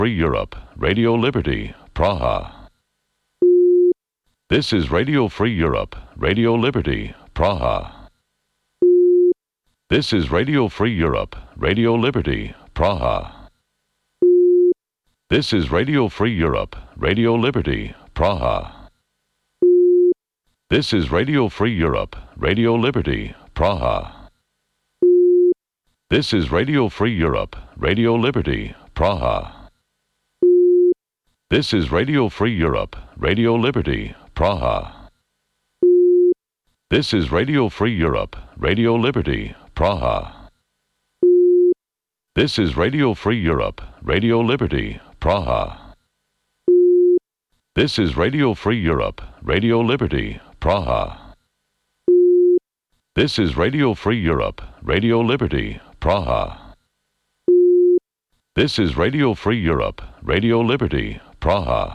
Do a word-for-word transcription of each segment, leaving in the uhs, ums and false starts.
Free Europe, Radio Liberty, Praha. This is Radio Free Europe, Radio Liberty, Praha. This is Radio Free Europe, Radio Liberty, Praha. This is Radio Free Europe, Radio Liberty, Praha. This is Radio Free Europe, Radio Liberty, Praha. This is Radio Free Europe, Radio Liberty, Praha. This is Radio Free Europe, Radio Liberty, Praha. This is Radio Free Europe, Radio Liberty, Praha. This is Radio Free Europe, Radio Liberty, Praha. This is Radio Free Europe, Radio Liberty, Praha. This is Radio Free Europe, Radio Liberty, Praha. This is Radio Free Europe, Radio Liberty, Praha.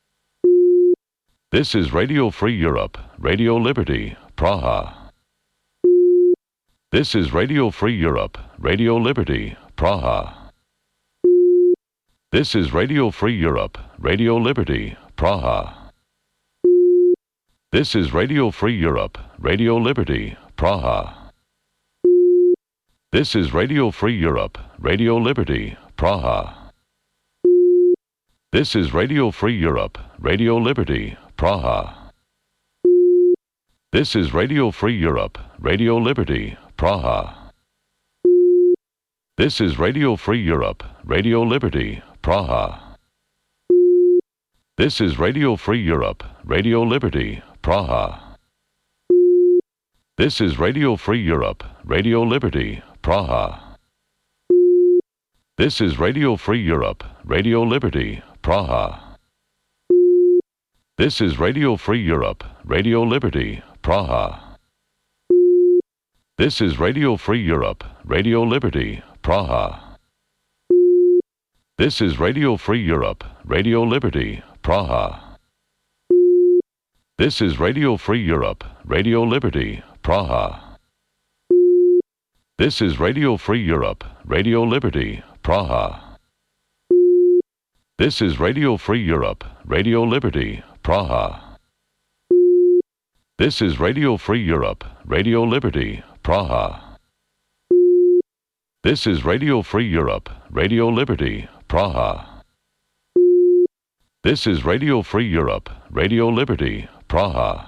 This is Radio Free Europe, Radio Liberty, Praha. This is Radio Free Europe, Radio Liberty, Praha. This is Radio Free Europe, Radio Liberty, Praha. This is Radio Free Europe, Radio Liberty, Praha. This is Radio Free Europe, Radio Liberty, Praha. This is Radio Free Europe, Radio Liberty, Praha. This is Radio Free Europe, Radio Liberty, Praha. This is Radio Free Europe, Radio Liberty, Praha. This is Radio Free Europe, Radio Liberty, Praha. This is Radio Free Europe, Radio Liberty, Praha. This is Radio Free Europe, Radio Liberty, Praha. This is Radio Free Europe, Radio Liberty, Praha. This is Radio Free Europe, Radio Liberty, Praha. This is Radio Free Europe, Radio Liberty, Praha. This is Radio Free Europe, Radio Liberty, Praha. This is Radio Free Europe, Radio Liberty, Praha. This is Radio Free Europe, Radio Liberty, Praha. This is Radio Free Europe, Radio Liberty, Praha. This is Radio Free Europe, Radio Liberty, Praha. This is Radio Free Europe, Radio Liberty, Praha.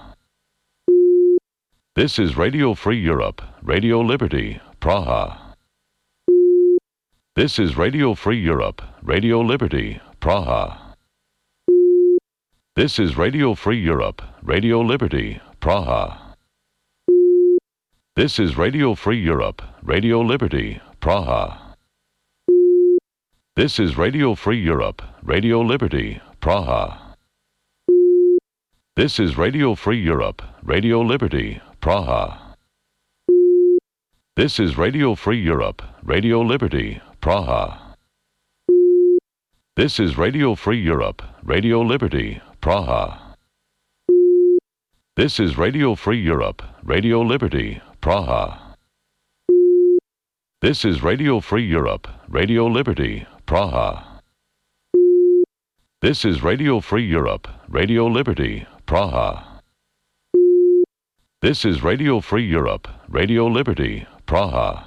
This is Radio Free Europe, Radio Liberty, Praha. This is Radio Free Europe, Radio Liberty, Praha. This is Radio Free Europe, Radio Liberty, Praha. This is Radio Free Europe, Radio Liberty, Praha. This is Radio Free Europe, Radio Liberty, Praha. This is Radio Free Europe, Radio Liberty, Praha. This is Radio Free Europe, Radio Liberty, Praha. This is Radio Free Europe, Radio Liberty, Praha. This is Radio Free Europe, Radio Liberty, Praha. This is Radio Free Europe, Radio Liberty, Praha. This is Radio Free Europe, Radio Liberty, Praha. This is Radio Free Europe, Radio Liberty, Praha.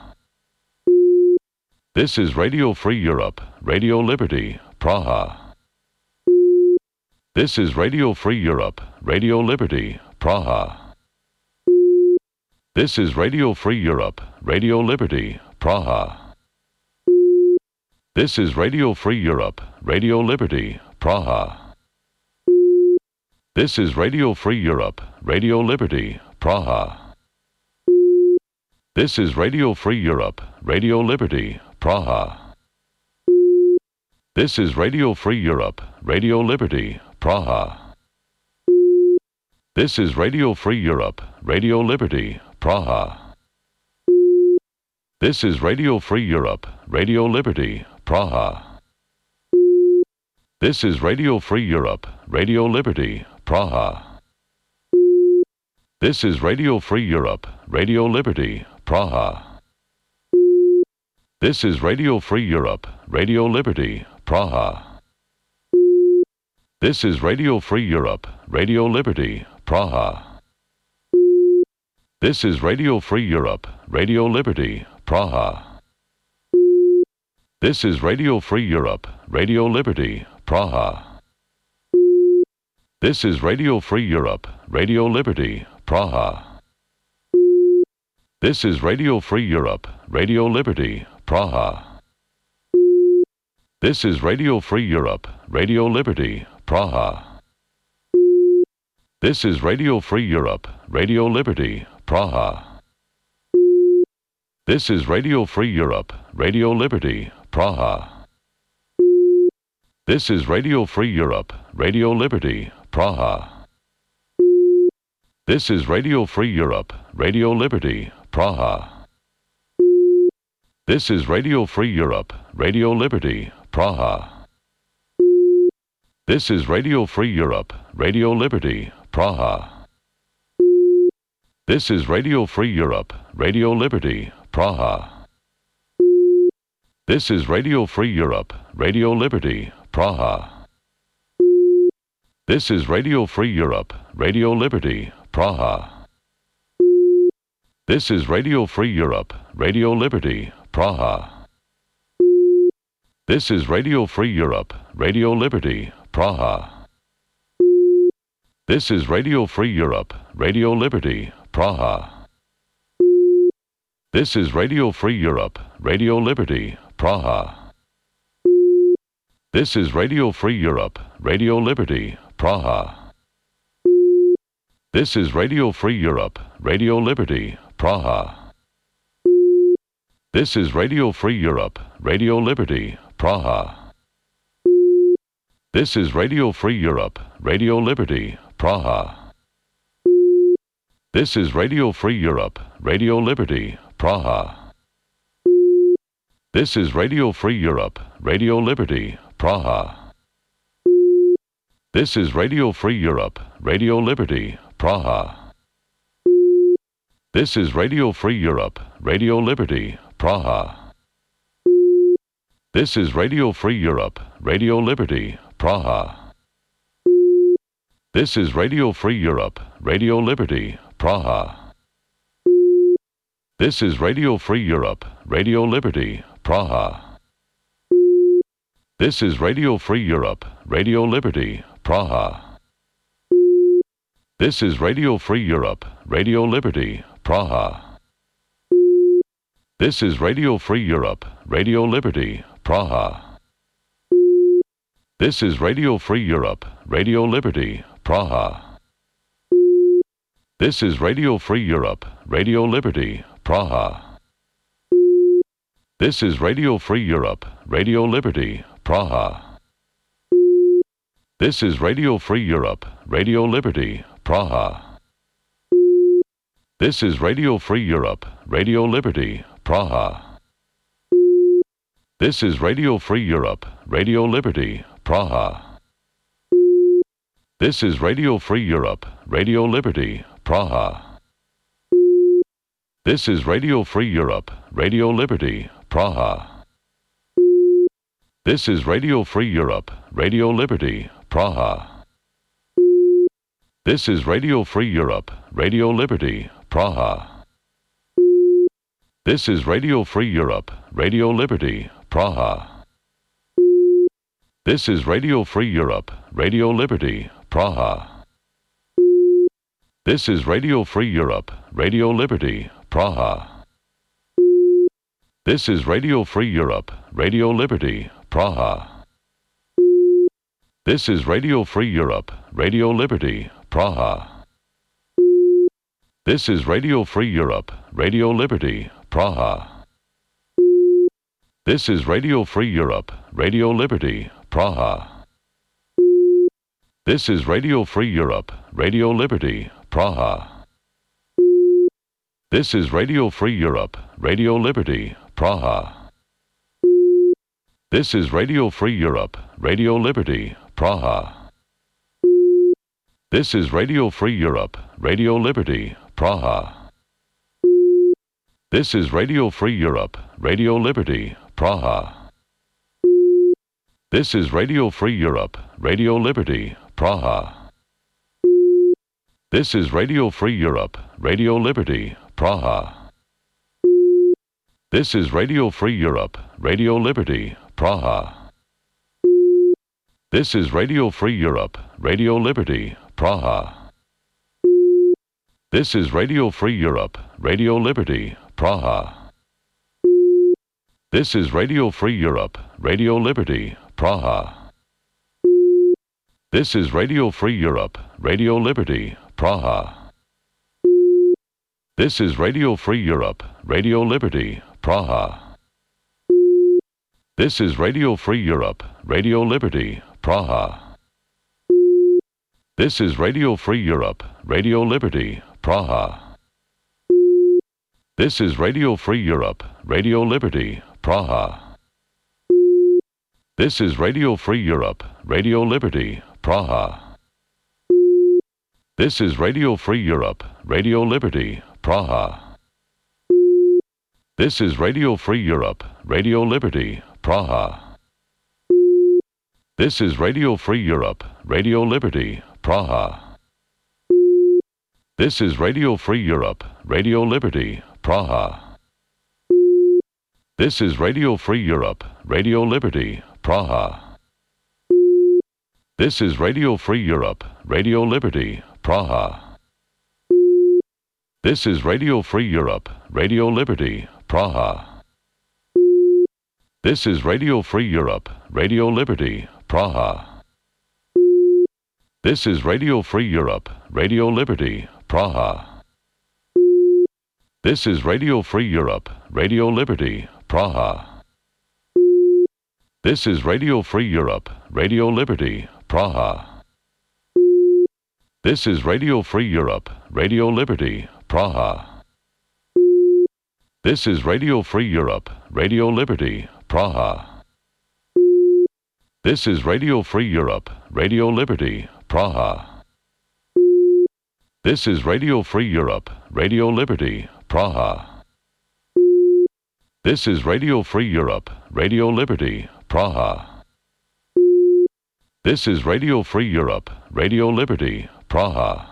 This is Radio Free Europe, Radio Liberty, Praha. This is Radio Free Europe, Radio Liberty, Praha. This is Radio Free Europe, Radio Liberty, Praha. This is Radio Free Europe, Radio Liberty, Praha. This is Radio Free Europe, Radio Liberty, Praha. This is Radio Free Europe, Radio Liberty, Praha. This is Radio Free Europe, Radio Liberty, Praha. This is Radio Free Europe, Radio Liberty, Praha. This is Radio Free Europe, Radio Liberty, Praha. This is Radio Free Europe, Radio Liberty, Praha. This is Radio Free Europe, Radio Liberty, Praha. This is Radio Free Europe, Radio Liberty, Praha. This is Radio Free Europe, Radio Liberty, Praha. This is Radio Free Europe, Radio Liberty, Praha. This is Radio Free Europe, Radio Liberty, Praha. This is Radio Free Europe, Radio Liberty, Praha. This is Radio Free Europe, Radio Liberty, Praha. This is Radio Free Europe, Radio Liberty, Praha. This is Radio Free Europe, Radio Liberty, Praha. This is Radio Free Europe, Radio Liberty, Praha. This is Radio Free Europe, Radio Liberty, Praha. This is Radio Free Europe, Radio Liberty, Praha. This is Radio Free Europe, Radio Liberty, Praha. This is Radio Free Europe, Radio Liberty, Praha. This is Radio Free Europe, Radio Liberty, Praha. This is Radio Free Europe, Radio Liberty, Praha. This is Radio Free Europe, Radio Liberty, Praha. This is Radio Free Europe, Radio Liberty, Praha. This is Radio Free Europe, Radio Liberty, Praha. This is Radio Free Europe, Radio Liberty, Praha. This is Radio Free Europe, Radio Liberty, Praha. This is Radio Free Europe, Radio Liberty, Praha. This is Radio Free Europe, Radio Liberty, Praha. This is Radio Free Europe, Radio Liberty, Praha. This is Radio Free Europe, Radio Liberty, Praha. This is Radio Free Europe, Radio Liberty, Praha. This is Radio Free Europe, Radio Liberty, Praha. This is Radio Free Europe, Radio Liberty, Praha. This is Radio Free Europe, Radio Liberty, Praha. This is Radio Free Europe, Radio Liberty, Praha. This is Radio Free Europe, Radio Liberty, Praha. This is Radio Free Europe, Radio Liberty, Praha. This is Radio Free Europe, Radio Liberty, Praha. This is Radio Free Europe, Radio Liberty, Praha. This is Radio Free Europe, Radio Liberty, Praha. This is Radio Free Europe, Radio Liberty, Praha. This is Radio Free Europe, Radio Liberty, Praha. This is Radio Free Europe, Radio Liberty, Praha. This is Radio Free Europe, Radio Liberty, Praha. This is Radio Free Europe, Radio Liberty, Praha. This is Radio Free Europe, Radio Liberty, Praha. This is Radio Free Europe, Radio Liberty, Praha. This is Radio Free Europe, Radio Liberty, Praha. This is Radio Free Europe, Radio Liberty, Praha. This is Radio Free Europe, Radio Liberty, Praha. This is Radio Free Europe, Radio Liberty, Praha. This is Radio Free Europe, Radio Liberty, Praha. This is Radio Free Europe, Radio Liberty, Praha. This is Radio Free Europe, Radio Liberty, Praha. This is Radio Free Europe, Radio Liberty, Praha. This is Radio Free Europe, Radio Liberty, Praha. This is Radio Free Europe, Radio Liberty, Praha. This is Radio Free Europe, Radio Liberty, Praha. This is Radio Free Europe, Radio Liberty, Praha. This is Radio Free Europe, Radio Liberty, Praha. This is Radio Free Europe, Radio Liberty, Praha. This is Radio Free Europe, Radio Liberty, Praha. This is Radio Free Europe, Radio Liberty, Praha. This is Radio Free Europe, Radio Liberty, Praha. This is Radio Free Europe, Radio Liberty, Praha. This is Radio Free Europe, Radio Liberty, Praha. This is Radio Free Europe, Radio Liberty, Praha. This is Radio Free Europe, Radio Liberty, Praha. This is Radio Free Europe, Radio Liberty, Praha. This is Radio Free Europe, Radio Liberty, Praha. This is Radio Free Europe, Radio Liberty, Praha. This is Radio Free Europe, Radio Liberty, Praha. This is Radio Free Europe, Radio Liberty, Praha. This is Radio Free Europe, Radio Liberty, Praha. This is Radio Free Europe, Radio Liberty, Praha. This is Radio Free Europe, Radio Liberty, Praha. This is Radio Free Europe, Radio Liberty, Praha. This is Radio Free Europe, Radio Liberty, Praha. This is Radio Free Europe, Radio Liberty, Praha. This is Radio Free Europe, Radio Liberty, Praha. This is Radio Free Europe, Radio Liberty, Praha. This is Radio Free Europe, Radio Liberty, Praha. This is Radio Free Europe, Radio Liberty, Praha. This is Radio Free Europe, Radio Liberty, Praha. This is Radio Free Europe, Radio Liberty, Praha. This is Radio Free Europe, Radio Liberty, Praha. This is Radio Free Europe, Radio Liberty, Praha. This is Radio Free Europe, Radio Liberty, Praha. This is Radio Free Europe, Radio Liberty, Praha. This is Radio Free Europe, Radio Liberty, Praha. This is Radio Free Europe, Radio Liberty, Praha.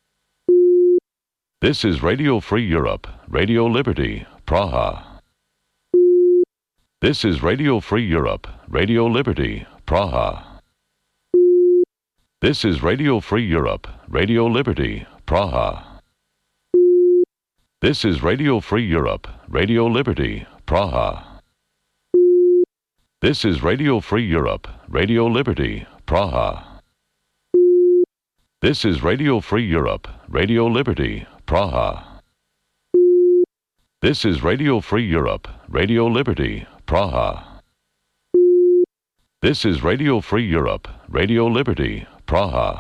This is Radio Free Europe, Radio Liberty, Praha. This is Radio Free Europe, Radio Liberty, Praha. This is Radio Free Europe, Radio Liberty, Praha. This is Radio Free Europe, Radio Liberty, Praha. This is Radio Free Europe, Radio Liberty, Praha. This is Radio Free Europe, Radio Liberty, Praha. This is Radio Free Europe, Radio Liberty, Praha. This is Radio Free Europe, Radio Liberty, Praha.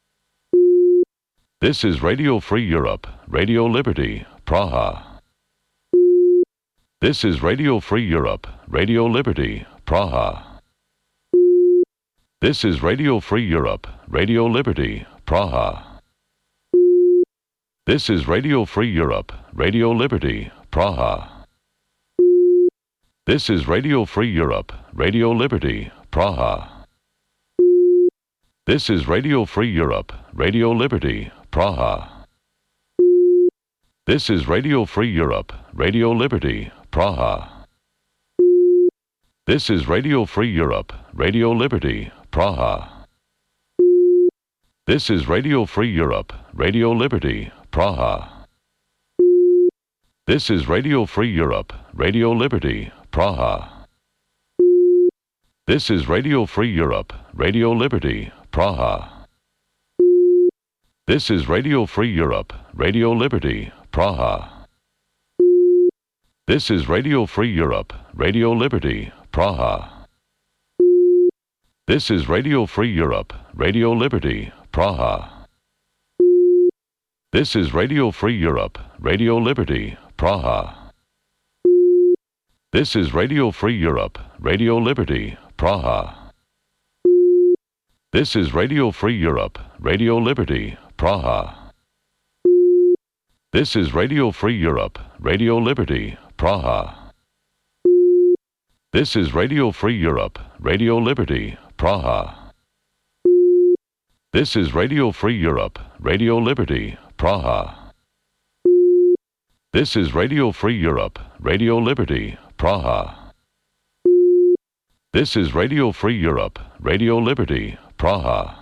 This is Radio Free Europe, Radio Liberty, Praha. This is Radio Free Europe, Radio Liberty, Praha. This is Radio Free Europe, Radio Liberty, Praha. This is Radio Free Europe, Radio Liberty, Praha. This is Radio Free Europe, Radio Liberty, Praha. This is Radio Free Europe, Radio Liberty, Praha. This is Radio Free Europe, Radio Liberty, Praha. This is Radio Free Europe, Radio Liberty, Praha. This is Radio Free Europe, Radio Liberty, Praha. This is Radio Free Europe, Radio Liberty, Praha. This is Radio Free Europe, Radio Liberty, Praha. This is Radio Free Europe, Radio Liberty, Praha. This is Radio Free Europe, Radio Liberty, Praha. This is Radio Free Europe, Radio Liberty, Praha. This is Radio Free Europe, Radio Liberty, Praha. This is Radio Free Europe, Radio Liberty, Praha. This is Radio Free Europe, Radio Liberty, Praha. This is Radio Free Europe, Radio Liberty, Praha. This is Radio Free Europe, Radio Liberty, Praha. This is Radio Free Europe, Radio Liberty, Praha. This is Radio Free Europe, Radio Liberty, Praha. This is Radio Free Europe, Radio Liberty, Praha.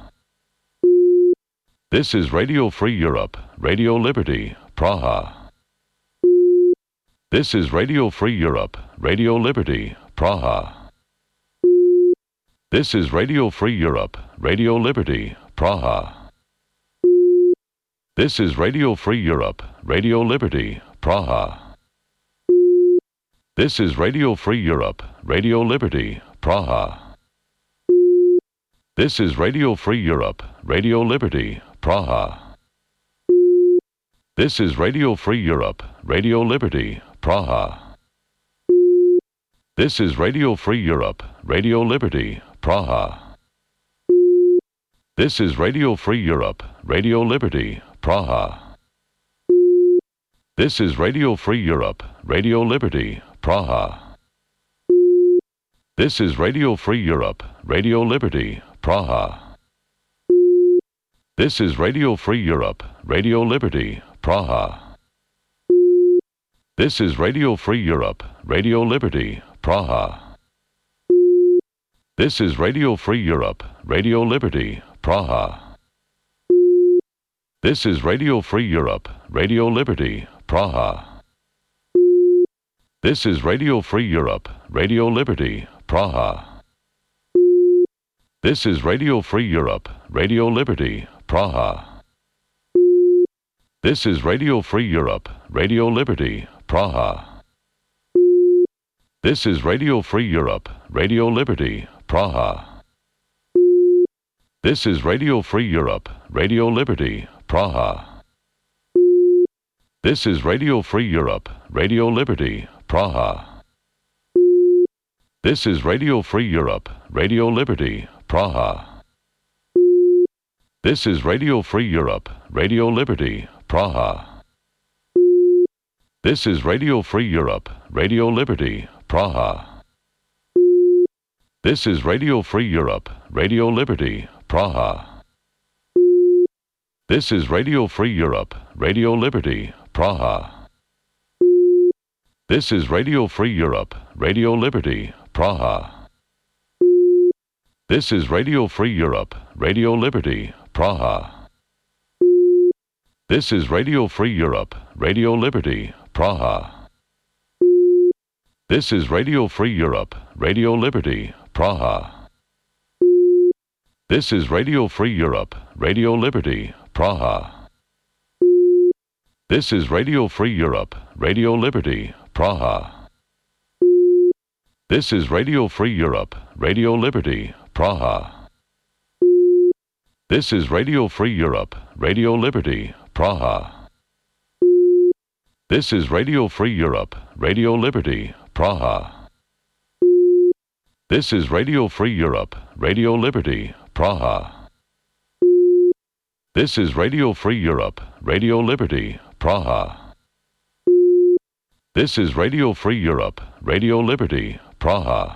This is Radio Free Europe, Radio Liberty, Praha. This is Radio Free Europe, Radio Liberty, Praha. This is Radio Free Europe, Radio Liberty, Praha. This is Radio Free Europe, Radio Liberty, Praha. This is Radio Free Europe, Radio Liberty, Praha. This is Radio Free Europe, Radio Liberty, Praha. This is Radio Free Europe, Radio Liberty, Praha. This is Radio Free Europe, Radio Liberty, Praha. This is Radio Free Europe, Radio Liberty, Praha. This is Radio Free Europe, Radio Liberty, Praha. This is Radio Free Europe, Radio Liberty, Praha. This is Radio Free Europe, Radio Liberty, Praha. This is Radio Free Europe, Radio Liberty, Praha. This is Radio Free Europe, Radio Liberty, Praha. This is Radio Free Europe, Radio Liberty, Praha. This is Radio Free Europe, Radio Liberty, Praha. This is Radio Free Europe, Radio Liberty, Praha. This is Radio Free Europe, Radio Liberty, Praha. This is Radio Free Europe, Radio Liberty, Praha. This is Radio Free Europe, Radio Liberty, Praha. This is Radio Free Europe, Radio Liberty, Praha. This is Radio Free Europe, Radio Liberty, Praha. This is Radio Free Europe, Radio Liberty, Praha. This is Radio Free Europe, Radio Liberty, Praha. This is Radio Free Europe, Radio Liberty, Praha. This is Radio Free Europe, Radio Liberty, Praha. This is Radio Free Europe, Radio Liberty, Praha. This is Radio Free Europe, Radio Liberty, Praha. This is Radio Free Europe, Radio Liberty, Praha. This is Radio Free Europe, Radio Liberty, Praha. This is Radio Free Europe, Radio Liberty, Praha. This is Radio Free Europe, Radio Liberty, Praha. This is Radio Free Europe, Radio Liberty, Praha. This is Radio Free Europe, Radio Liberty, Praha. This is Radio Free Europe, Radio Liberty, Praha. This is Radio Free Europe, Radio Liberty, Praha. This is Radio Free Europe, Radio Liberty, Praha. This is Radio Free Europe, Radio Liberty, Praha.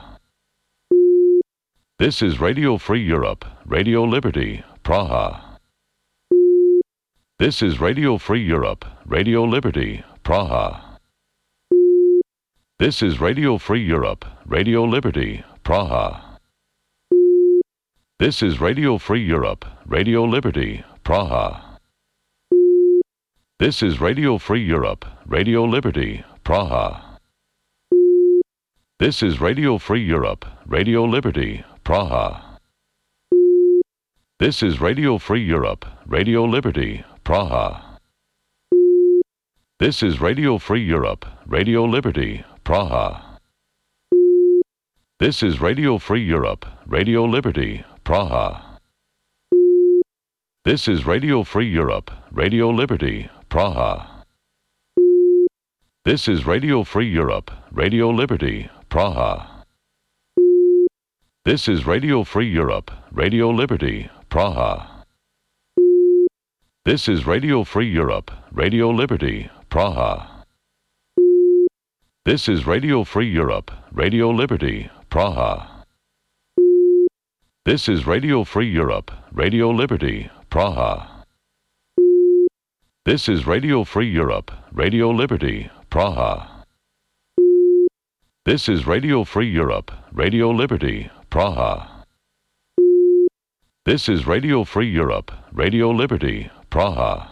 This is Radio Free Europe, Radio Liberty, Praha. This is Radio Free Europe, Radio Liberty, Praha. This is Radio Free Europe, Radio Liberty, Praha. This is Radio Free Europe, Radio Liberty, Praha. This is Radio Free Europe, Radio Liberty, Praha. This is Radio Free Europe, Radio Liberty, Praha. This is Radio Free Europe, Radio Liberty, Praha. This is Radio Free Europe, Radio Liberty, Praha. This is Radio Free Europe, Radio Liberty, Praha. This is Radio Free Europe, Radio Liberty, Praha. This is Radio Free Europe, Radio Liberty, Praha. This is Radio Free Europe, Radio Liberty, Praha. This is Radio Free Europe, Radio Liberty, Praha. This is Radio Free Europe, Radio Liberty, Praha. This is Radio Free Europe, Radio Liberty, Praha. This is Radio Free Europe, Radio Liberty, Praha. This is Radio Free Europe, Radio Liberty, Praha. This is Radio Free Europe, Radio Liberty, Praha.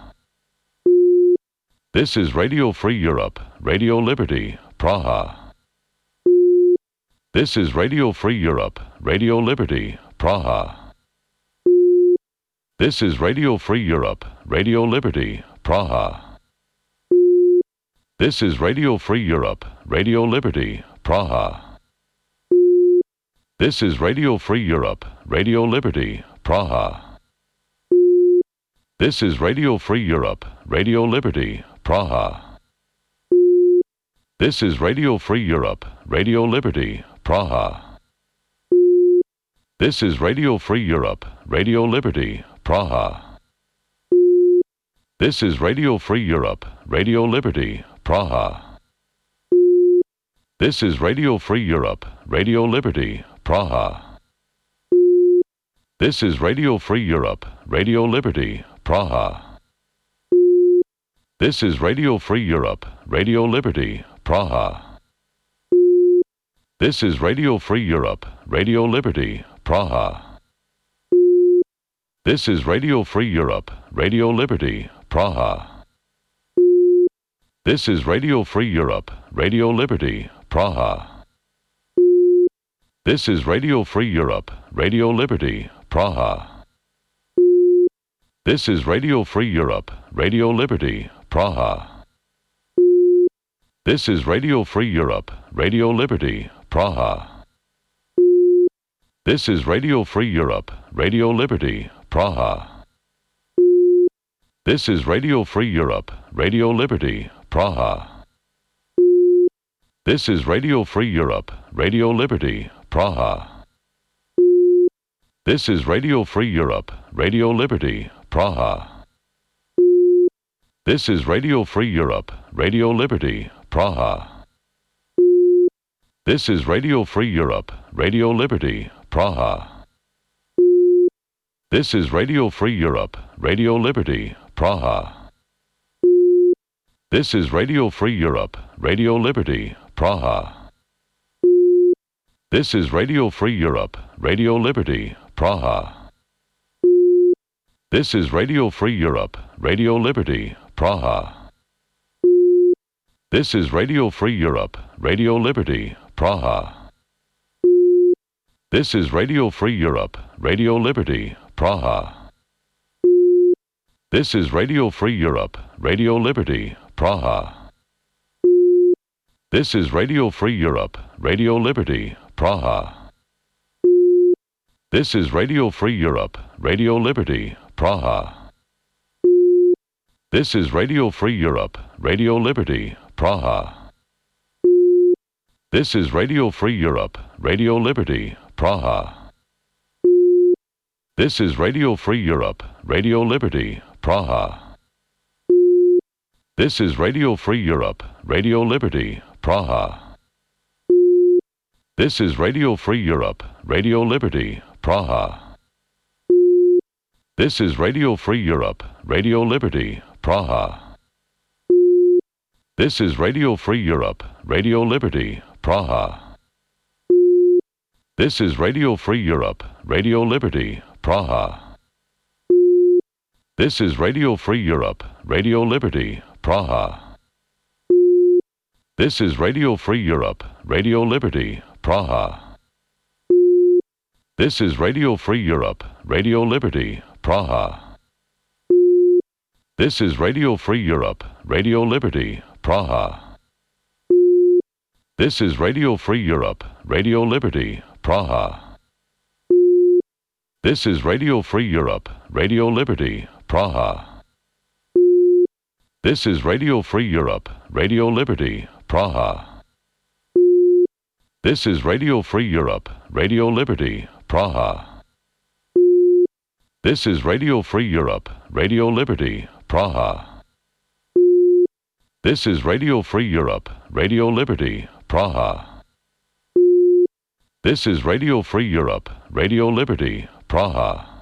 This is Radio Free Europe, Radio Liberty, Praha. This is Radio Free Europe, Radio Liberty, Praha. This is Radio Free Europe, Radio Liberty, Praha. This is Radio Free Europe, Radio Liberty, Praha. This is Radio Free Europe, Radio Liberty, Praha. This is Radio Free Europe, Radio Liberty, Praha. This is Radio Free Europe, Radio Liberty, Praha. This is Radio Free Europe, Radio Liberty, Praha. This is Radio Free Europe, Radio Liberty, Praha. This is Radio Free Europe, Radio Liberty, Praha. This is Radio Free Europe, Radio Liberty, Praha. This is Radio Free Europe, Radio Liberty, Praha. This is Radio Free Europe, Radio Liberty, Praha. This is Radio Free Europe, Radio Liberty, Praha. This is Radio Free Europe, Radio Liberty, Praha. This is Radio Free Europe, Radio Liberty, Praha. This is Radio Free Europe, Radio Liberty, Praha. This is Radio Free Europe, Radio Liberty, Praha. This is Radio Free Europe, Radio Liberty, Praha. This is Radio Free Europe, Radio Liberty, Praha. This is Radio Free Europe, Radio Liberty, Praha. This is Radio Free Europe, Radio Liberty, Praha. This is Radio Free Europe, Radio Liberty, Praha. This is Radio Free Europe, Radio Liberty, Praha. This is Radio Free Europe, Radio Liberty, Praha. This is Radio Free Europe, Radio Liberty, Praha. This is Radio Free Europe, Radio Liberty, Praha. This is Radio Free Europe, Radio Liberty, Praha. This is Radio Free Europe, Radio Liberty, Praha. This is Radio Free Europe, Radio Liberty, Praha. This is Radio Free Europe, Radio Liberty, Praha. This is Radio Free Europe, Radio Liberty, Praha. This is Radio Free Europe, Radio Liberty, Praha. This is Radio Free Europe, Radio Liberty, Praha. This is Radio Free Europe, Radio Liberty, Praha. This is Radio Free Europe, Radio Liberty, Praha. This is Radio Free Europe, Radio Liberty, Praha. This is Radio Free Europe, Radio Liberty, Praha. This is Radio Free Europe, Radio Liberty, Praha. This is Radio Free Europe, Radio Liberty, Praha. This is Radio Free Europe, Radio Liberty, Praha. This is Radio Free Europe, Radio Liberty, Praha. This is Radio Free Europe, Radio Liberty, Praha. This is Radio Free Europe, Radio Liberty, Praha. This is Radio Free Europe, Radio Liberty, Praha. This is Radio Free Europe, Radio Liberty, Praha. This is Radio Free Europe, Radio Liberty, Praha. This is Radio Free Europe, Radio Liberty, Praha. This is Radio Free Europe, Radio Liberty, Praha. This is Radio Free Europe, Radio Liberty, Praha. This is Radio Free Europe, Radio Liberty, Praha. This is Radio Free Europe, Radio Liberty, Praha.